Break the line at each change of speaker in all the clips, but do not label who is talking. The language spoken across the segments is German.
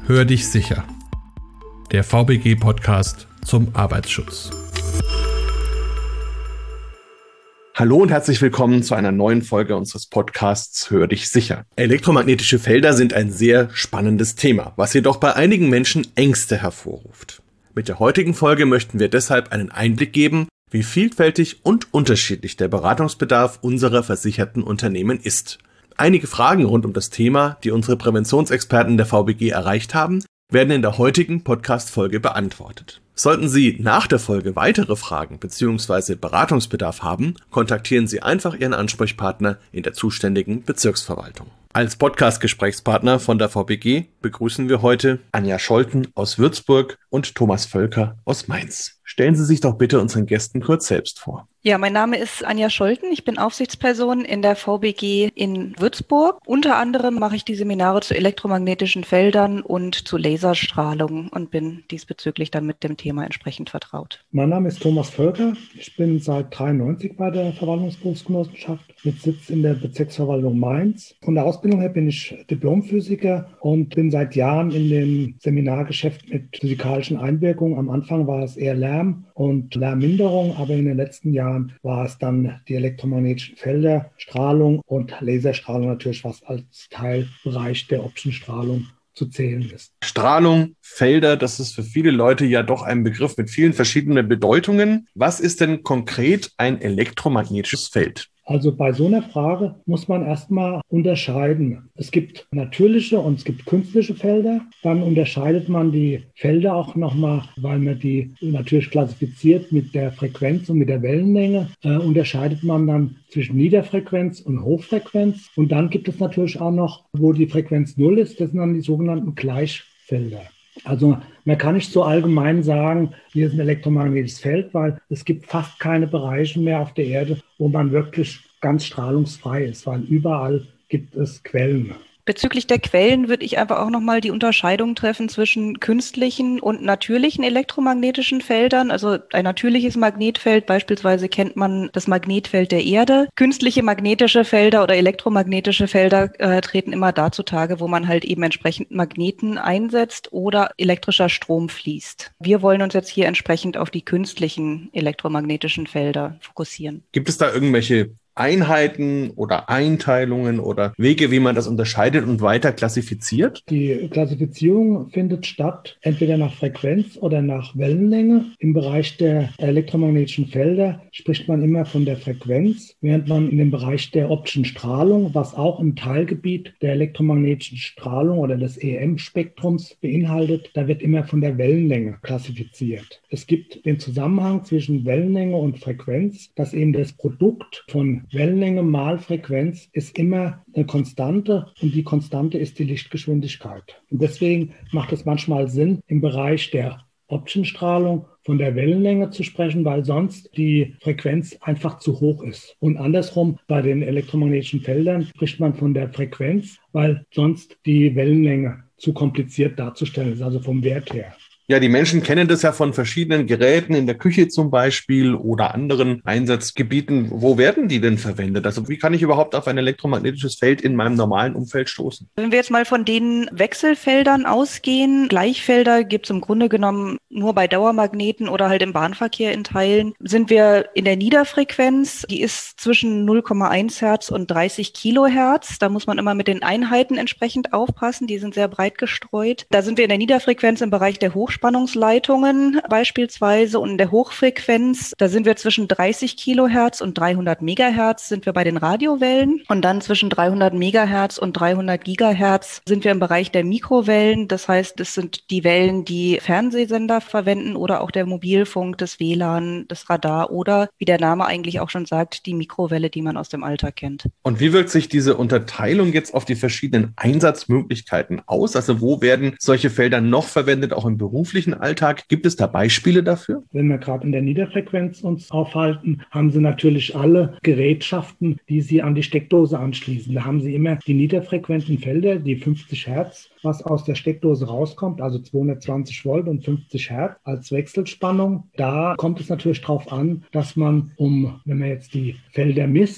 Hör dich sicher. Der VBG-Podcast zum Arbeitsschutz. Hallo und herzlich willkommen zu einer neuen Folge unseres Podcasts Hör dich sicher. Elektromagnetische Felder sind ein sehr spannendes Thema, was jedoch bei einigen Menschen Ängste hervorruft. Mit der heutigen Folge möchten wir deshalb einen Einblick geben, wie vielfältig und unterschiedlich der Beratungsbedarf unserer versicherten Unternehmen ist. Einige Fragen rund um das Thema, die unsere Präventionsexperten der VBG erreicht haben, werden in der heutigen Podcast-Folge beantwortet. Sollten Sie nach der Folge weitere Fragen bzw. Beratungsbedarf haben, kontaktieren Sie einfach Ihren Ansprechpartner in der zuständigen Bezirksverwaltung. Als Podcast-Gesprächspartner von der VBG begrüßen wir heute Anja Scholten aus Würzburg und Thomas Völker aus Mainz. Stellen Sie sich doch bitte unseren Gästen kurz selbst vor.
Ja, mein Name ist Anja Scholten. Ich bin Aufsichtsperson in der VBG in Würzburg. Unter anderem mache ich die Seminare zu elektromagnetischen Feldern und zu Laserstrahlung und bin diesbezüglich dann mit dem Thema entsprechend vertraut.
Mein Name ist Thomas Völker. Ich bin seit 1993 bei der Verwaltungsberufsgenossenschaft mit Sitz in der Bezirksverwaltung Mainz. Von der Ausbildung her bin ich Diplomphysiker und bin seit Jahren in dem Seminargeschäft mit physikalischen Einwirkungen. Am Anfang war es eher Lärm und Lärmminderung, aber in den letzten Jahren war es dann die elektromagnetischen Felder, Strahlung und Laserstrahlung natürlich, was als Teilbereich der optischen Strahlung zu zählen ist.
Strahlung, Felder, das ist für viele Leute ja doch ein Begriff mit vielen verschiedenen Bedeutungen. Was ist denn konkret ein elektromagnetisches Feld?
Also bei so einer Frage muss man erstmal unterscheiden. Es gibt natürliche und es gibt künstliche Felder. Dann unterscheidet man die Felder auch nochmal, weil man die natürlich klassifiziert mit der Frequenz und mit der Wellenlänge, unterscheidet man dann zwischen Niederfrequenz und Hochfrequenz. Und dann gibt es natürlich auch noch, wo die Frequenz 0 ist, das sind dann die sogenannten Gleichfelder. Also man kann nicht so allgemein sagen, hier ist ein elektromagnetisches Feld, weil es gibt fast keine Bereiche mehr auf der Erde, wo man wirklich ganz strahlungsfrei ist, weil überall gibt es Quellen.
Bezüglich der Quellen würde ich einfach auch nochmal die Unterscheidung treffen zwischen künstlichen und natürlichen elektromagnetischen Feldern. Also ein natürliches Magnetfeld, beispielsweise kennt man das Magnetfeld der Erde. Künstliche magnetische Felder oder elektromagnetische Felder treten immer da zutage, wo man halt eben entsprechend Magneten einsetzt oder elektrischer Strom fließt. Wir wollen uns jetzt hier entsprechend auf die künstlichen elektromagnetischen Felder fokussieren.
Gibt es da irgendwelche Einheiten oder Einteilungen oder Wege, wie man das unterscheidet und weiter klassifiziert?
Die Klassifizierung findet statt, entweder nach Frequenz oder nach Wellenlänge. Im Bereich der elektromagnetischen Felder spricht man immer von der Frequenz, während man in dem Bereich der optischen Strahlung, was auch ein Teilgebiet der elektromagnetischen Strahlung oder des EM-Spektrums beinhaltet, da wird immer von der Wellenlänge klassifiziert. Es gibt den Zusammenhang zwischen Wellenlänge und Frequenz, dass eben das Produkt von Wellenlänge mal Frequenz ist immer eine Konstante und die Konstante ist die Lichtgeschwindigkeit. Und deswegen macht es manchmal Sinn, im Bereich der optischen Strahlung von der Wellenlänge zu sprechen, weil sonst die Frequenz einfach zu hoch ist. Und andersrum, bei den elektromagnetischen Feldern spricht man von der Frequenz, weil sonst die Wellenlänge zu kompliziert darzustellen ist, also vom Wert her.
Ja, die Menschen kennen das ja von verschiedenen Geräten in der Küche zum Beispiel oder anderen Einsatzgebieten. Wo werden die denn verwendet? Also wie kann ich überhaupt auf ein elektromagnetisches Feld in meinem normalen Umfeld stoßen?
Wenn wir jetzt mal von den Wechselfeldern ausgehen, Gleichfelder gibt es im Grunde genommen nur bei Dauermagneten oder halt im Bahnverkehr in Teilen, sind wir in der Niederfrequenz. Die ist zwischen 0,1 Hertz und 30 Kilohertz. Da muss man immer mit den Einheiten entsprechend aufpassen. Die sind sehr breit gestreut. Da sind wir in der Niederfrequenz im Bereich der Hochspannungsleitungen beispielsweise und in der Hochfrequenz, da sind wir zwischen 30 Kilohertz und 300 Megahertz sind wir bei den Radiowellen und dann zwischen 300 Megahertz und 300 Gigahertz sind wir im Bereich der Mikrowellen. Das heißt, das sind die Wellen, die Fernsehsender verwenden oder auch der Mobilfunk, das WLAN, das Radar oder, wie der Name eigentlich auch schon sagt, die Mikrowelle, die man aus dem Alltag kennt.
Und wie wirkt sich diese Unterteilung jetzt auf die verschiedenen Einsatzmöglichkeiten aus? Also wo werden solche Felder noch verwendet, auch im beruflichen Alltag? Gibt es da Beispiele dafür?
Wenn wir gerade in der Niederfrequenz uns aufhalten, haben Sie natürlich alle Gerätschaften, die Sie an die Steckdose anschließen. Da haben Sie immer die niederfrequenten Felder, die 50 Hertz, was aus der Steckdose rauskommt, also 220 Volt und 50 Hertz als Wechselspannung. Da kommt es natürlich darauf an, dass man, wenn man jetzt die Felder misst,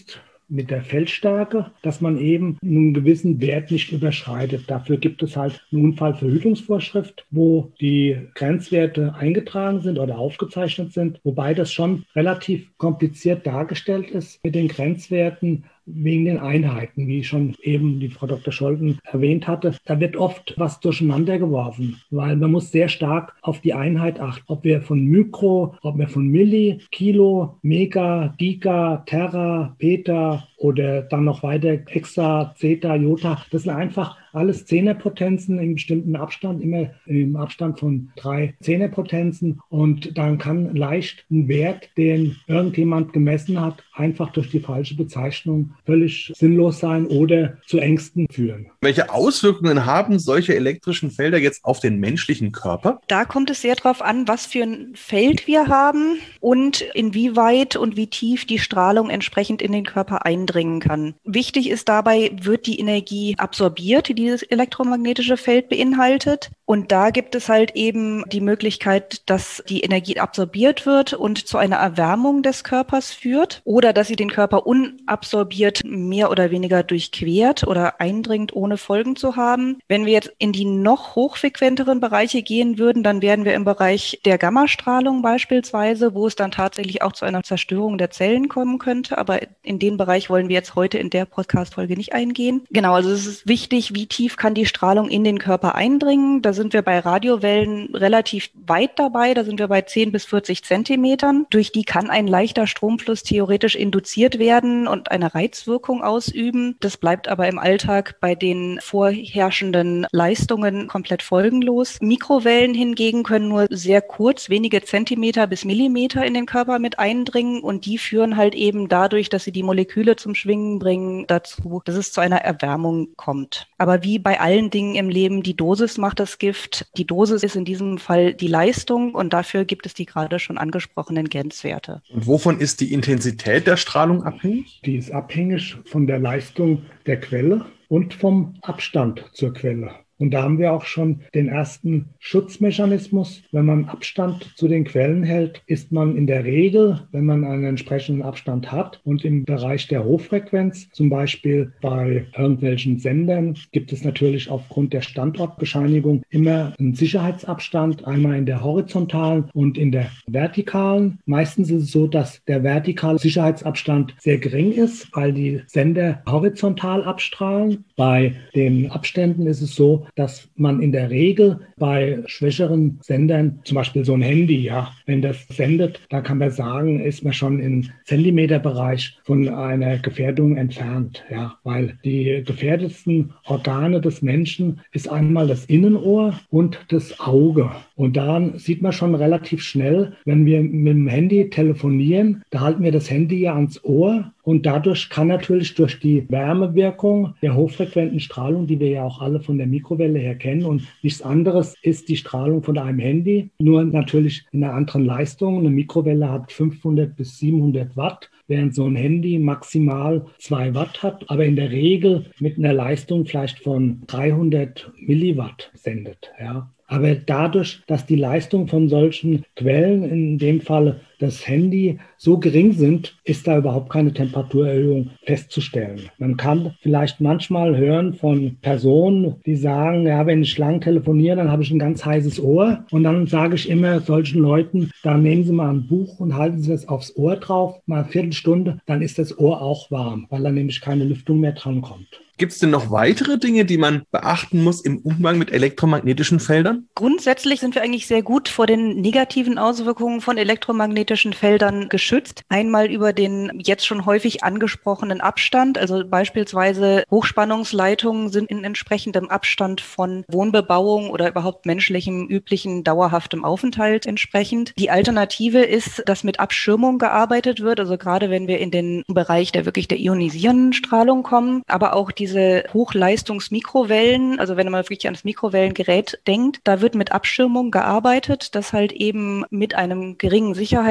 mit der Feldstärke, dass man eben einen gewissen Wert nicht überschreitet. Dafür gibt es halt eine Unfallverhütungsvorschrift, wo die Grenzwerte eingetragen sind oder aufgezeichnet sind, wobei das schon relativ kompliziert dargestellt ist mit den Grenzwerten wegen den Einheiten, wie schon eben die Frau Dr. Scholten erwähnt hatte. Da wird oft was durcheinander geworfen, weil man muss sehr stark auf die Einheit achten. Ob wir von Mikro, ob wir von Milli, Kilo, Mega, Giga, Terra, Peta oder dann noch weiter Hexa, Zeta, Jota, das sind einfach alles Zehnerpotenzen in bestimmten Abstand, immer im Abstand von 3 Zehnerpotenzen. Und dann kann leicht ein Wert, den irgendjemand gemessen hat, einfach durch die falsche Bezeichnung völlig sinnlos sein oder zu Ängsten führen.
Welche Auswirkungen haben solche elektrischen Felder jetzt auf den menschlichen Körper?
Da kommt es sehr darauf an, was für ein Feld wir haben und inwieweit und wie tief die Strahlung entsprechend in den Körper eindringen kann. Wichtig ist dabei, wird die Energie absorbiert, die dieses elektromagnetische Feld beinhaltet. Und da gibt es halt eben die Möglichkeit, dass die Energie absorbiert wird und zu einer Erwärmung des Körpers führt oder dass sie den Körper unabsorbiert mehr oder weniger durchquert oder eindringt, ohne Folgen zu haben. Wenn wir jetzt in die noch hochfrequenteren Bereiche gehen würden, dann wären wir im Bereich der Gammastrahlung beispielsweise, wo es dann tatsächlich auch zu einer Zerstörung der Zellen kommen könnte. Aber in den Bereich wollen wir jetzt heute in der Podcast-Folge nicht eingehen. Genau, also es ist wichtig, wie tief kann die Strahlung in den Körper eindringen. Da sind wir bei Radiowellen relativ weit dabei. Da sind wir bei 10 bis 40 Zentimetern. Durch die kann ein leichter Stromfluss theoretisch induziert werden und eine Reizwirkung ausüben. Das bleibt aber im Alltag bei den vorherrschenden Leistungen komplett folgenlos. Mikrowellen hingegen können nur sehr kurz, wenige Zentimeter bis Millimeter in den Körper mit eindringen und die führen halt eben dadurch, dass sie die Moleküle zum Schwingen bringen, dazu, dass es zu einer Erwärmung kommt. Aber wie bei allen Dingen im Leben, die Dosis macht das Gift. Die Dosis ist in diesem Fall die Leistung und dafür gibt es die gerade schon angesprochenen Grenzwerte.
Und wovon ist die Intensität der Strahlung abhängig?
Die ist abhängig von der Leistung der Quelle und vom Abstand zur Quelle. Und da haben wir auch schon den ersten Schutzmechanismus. Wenn man Abstand zu den Quellen hält, ist man in der Regel, wenn man einen entsprechenden Abstand hat und im Bereich der Hochfrequenz, zum Beispiel bei irgendwelchen Sendern, gibt es natürlich aufgrund der Standortbescheinigung immer einen Sicherheitsabstand, einmal in der horizontalen und in der vertikalen. Meistens ist es so, dass der vertikale Sicherheitsabstand sehr gering ist, weil die Sender horizontal abstrahlen. Bei den Abständen ist es so, dass man in der Regel bei schwächeren Sendern, zum Beispiel so ein Handy, ja, wenn das sendet, da kann man sagen, ist man schon im Zentimeterbereich von einer Gefährdung entfernt, ja, weil die gefährdetsten Organe des Menschen ist einmal das Innenohr und das Auge. Und daran sieht man schon relativ schnell, wenn wir mit dem Handy telefonieren, da halten wir das Handy ja ans Ohr. Und dadurch kann natürlich durch die Wärmewirkung der hochfrequenten Strahlung, die wir ja auch alle von der Mikrowelle her kennen, und nichts anderes ist die Strahlung von einem Handy, nur natürlich in einer anderen Leistung. Eine Mikrowelle hat 500 bis 700 Watt, während so ein Handy maximal 2 Watt hat, aber in der Regel mit einer Leistung vielleicht von 300 Milliwatt sendet, ja. Aber dadurch, dass die Leistung von solchen Quellen, in dem Fall das Handy, so gering sind, ist da überhaupt keine Temperaturerhöhung festzustellen. Man kann vielleicht manchmal hören von Personen, die sagen, ja, wenn ich lang telefoniere, dann habe ich ein ganz heißes Ohr. Und dann sage ich immer solchen Leuten, dann nehmen Sie mal ein Buch und halten Sie das aufs Ohr drauf, mal eine Viertelstunde, dann ist das Ohr auch warm, weil dann nämlich keine Lüftung mehr dran kommt.
Gibt es denn noch weitere Dinge, die man beachten muss im Umgang mit elektromagnetischen Feldern?
Grundsätzlich sind wir eigentlich sehr gut vor den negativen Auswirkungen von elektromagnetischen Feldern geschützt. Einmal über den jetzt schon häufig angesprochenen Abstand. Also beispielsweise Hochspannungsleitungen sind in entsprechendem Abstand von Wohnbebauung oder überhaupt menschlichem, üblichen, dauerhaftem Aufenthalt entsprechend. Die Alternative ist, dass mit Abschirmung gearbeitet wird. Also gerade wenn wir in den Bereich der ionisierenden Strahlung kommen, aber auch diese Hochleistungsmikrowellen, also wenn man wirklich an das Mikrowellengerät denkt, da wird mit Abschirmung gearbeitet, dass halt eben mit einem geringen Sicherheitsabstand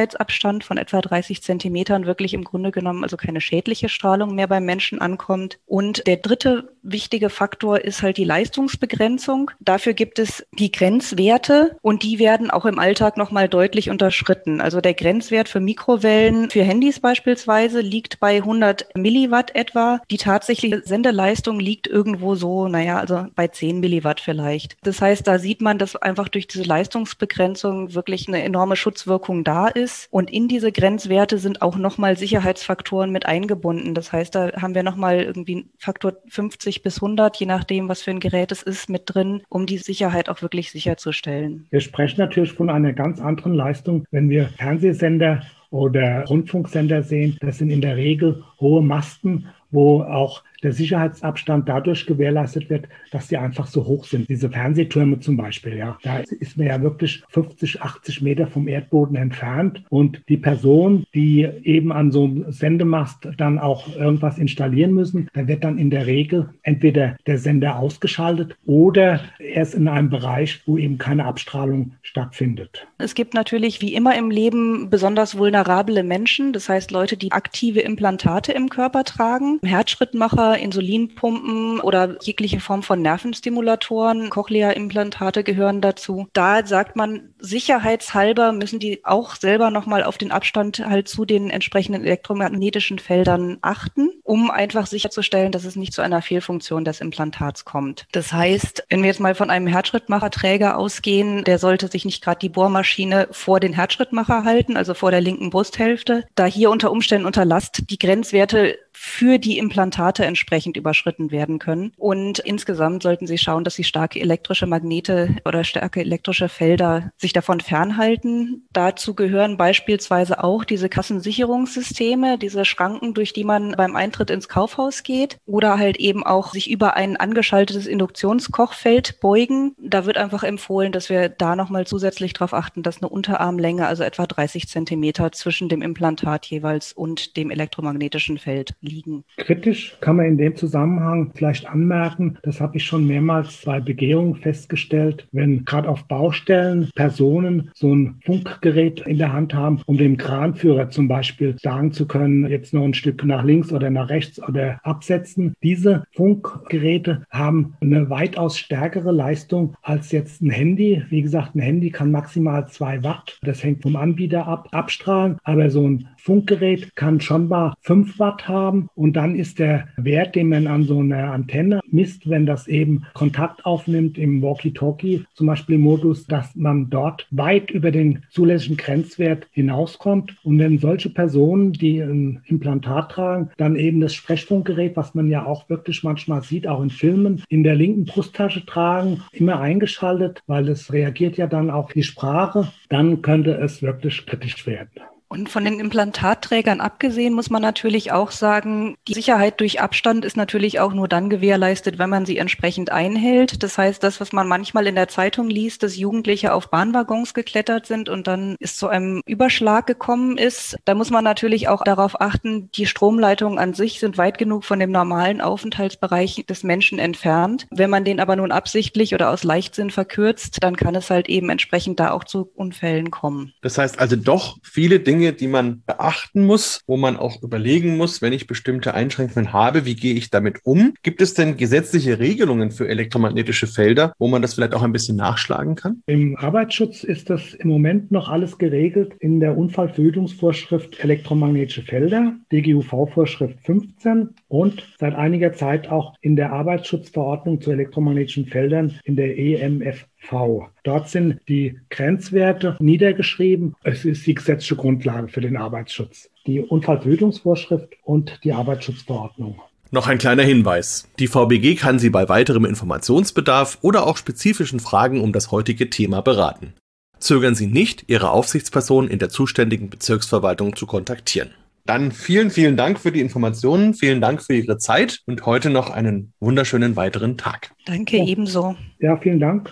Sicherheitsabstand von etwa 30 Zentimetern wirklich im Grunde genommen also keine schädliche Strahlung mehr beim Menschen ankommt. Und der dritte wichtige Faktor ist halt die Leistungsbegrenzung. Dafür gibt es die Grenzwerte und die werden auch im Alltag nochmal deutlich unterschritten. Also der Grenzwert für Mikrowellen, für Handys beispielsweise, liegt bei 100 Milliwatt etwa. Die tatsächliche Sendeleistung liegt irgendwo so, also bei 10 Milliwatt vielleicht. Das heißt, da sieht man, dass einfach durch diese Leistungsbegrenzung wirklich eine enorme Schutzwirkung da ist. Und in diese Grenzwerte sind auch nochmal Sicherheitsfaktoren mit eingebunden. Das heißt, da haben wir nochmal irgendwie Faktor 50 bis 100, je nachdem, was für ein Gerät es ist, mit drin, um die Sicherheit auch wirklich sicherzustellen.
Wir sprechen natürlich von einer ganz anderen Leistung, wenn wir Fernsehsender oder Rundfunksender sehen. Das sind in der Regel hohe Masten, wo auch der Sicherheitsabstand dadurch gewährleistet wird, dass die einfach so hoch sind. Diese Fernsehtürme zum Beispiel, da ist man ja wirklich 50, 80 Meter vom Erdboden entfernt. Und die Person, die eben an so einem Sendemast dann auch irgendwas installieren müssen, da wird dann in der Regel entweder der Sender ausgeschaltet oder erst in einem Bereich, wo eben keine Abstrahlung stattfindet.
Es gibt natürlich wie immer im Leben besonders vulnerable Menschen, das heißt Leute, die aktive Implantate im Körper tragen, Herzschrittmacher, Insulinpumpen oder jegliche Form von Nervenstimulatoren, Cochlea-Implantate gehören dazu. Da sagt man, sicherheitshalber müssen die auch selber nochmal auf den Abstand halt zu den entsprechenden elektromagnetischen Feldern achten, um einfach sicherzustellen, dass es nicht zu einer Fehlfunktion des Implantats kommt. Das heißt, wenn wir jetzt mal von einem Herzschrittmacherträger ausgehen, der sollte sich nicht gerade die Bohrmaschine vor den Herzschrittmacher halten, also vor der linken Brusthälfte, da hier unter Umständen unter Last die Grenzwerte für die Implantate entsprechend überschritten werden können. Und insgesamt sollten Sie schauen, dass Sie starke elektrische Magnete oder starke elektrische Felder sich davon fernhalten. Dazu gehören beispielsweise auch diese Kassensicherungssysteme, diese Schranken, durch die man beim Eintritt ins Kaufhaus geht, oder halt eben auch sich über ein angeschaltetes Induktionskochfeld beugen. Da wird einfach empfohlen, dass wir da nochmal zusätzlich darauf achten, dass eine Unterarmlänge, also etwa 30 Zentimeter zwischen dem Implantat jeweils und dem elektromagnetischen Feld liegen.
Kritisch kann man in dem Zusammenhang vielleicht anmerken, das habe ich schon mehrmals bei Begehungen festgestellt, wenn gerade auf Baustellen Personen so ein Funkgerät in der Hand haben, um dem Kranführer zum Beispiel sagen zu können, jetzt noch ein Stück nach links oder nach rechts oder absetzen. Diese Funkgeräte haben eine weitaus stärkere Leistung als jetzt ein Handy. Wie gesagt, ein Handy kann maximal 2 Watt. Das hängt vom Anbieter ab, abstrahlen, aber so ein Funkgerät kann schon mal 5 Watt haben und dann ist der Wert, den man an so einer Antenne misst, wenn das eben Kontakt aufnimmt im Walkie-Talkie, zum Beispiel im Modus, dass man dort weit über den zulässigen Grenzwert hinauskommt. Und wenn solche Personen, die ein Implantat tragen, dann eben das Sprechfunkgerät, was man ja auch wirklich manchmal sieht, auch in Filmen, in der linken Brusttasche tragen, immer eingeschaltet, weil es reagiert ja dann auf die Sprache, dann könnte es wirklich kritisch werden.
Und von den Implantatträgern abgesehen muss man natürlich auch sagen, die Sicherheit durch Abstand ist natürlich auch nur dann gewährleistet, wenn man sie entsprechend einhält. Das heißt, das, was man manchmal in der Zeitung liest, dass Jugendliche auf Bahnwaggons geklettert sind und dann es zu einem Überschlag gekommen ist, da muss man natürlich auch darauf achten, die Stromleitungen an sich sind weit genug von dem normalen Aufenthaltsbereich des Menschen entfernt. Wenn man den aber nun absichtlich oder aus Leichtsinn verkürzt, dann kann es halt eben entsprechend da auch zu Unfällen kommen.
Das heißt also doch viele Dinge, die man beachten muss, wo man auch überlegen muss, wenn ich bestimmte Einschränkungen habe, wie gehe ich damit um? Gibt es denn gesetzliche Regelungen für elektromagnetische Felder, wo man das vielleicht auch ein bisschen nachschlagen kann?
Im Arbeitsschutz ist das im Moment noch alles geregelt in der Unfallverhütungsvorschrift elektromagnetische Felder, DGUV-Vorschrift 15 und seit einiger Zeit auch in der Arbeitsschutzverordnung zu elektromagnetischen Feldern in der EMFV. Dort sind die Grenzwerte niedergeschrieben. Es ist die gesetzliche Grundlage für den Arbeitsschutz. Die Unfallverhütungsvorschrift und die Arbeitsschutzverordnung.
Noch ein kleiner Hinweis. Die VBG kann Sie bei weiterem Informationsbedarf oder auch spezifischen Fragen um das heutige Thema beraten. Zögern Sie nicht, Ihre Aufsichtsperson in der zuständigen Bezirksverwaltung zu kontaktieren. Dann vielen, vielen Dank für die Informationen, vielen Dank für Ihre Zeit und heute noch einen wunderschönen weiteren Tag.
Danke, ebenso.
Ja, vielen Dank.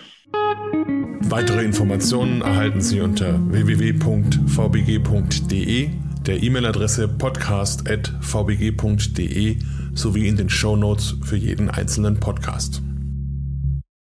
Weitere Informationen erhalten Sie unter www.vbg.de, der E-Mail-Adresse podcast@vbg.de sowie in den Shownotes für jeden einzelnen Podcast.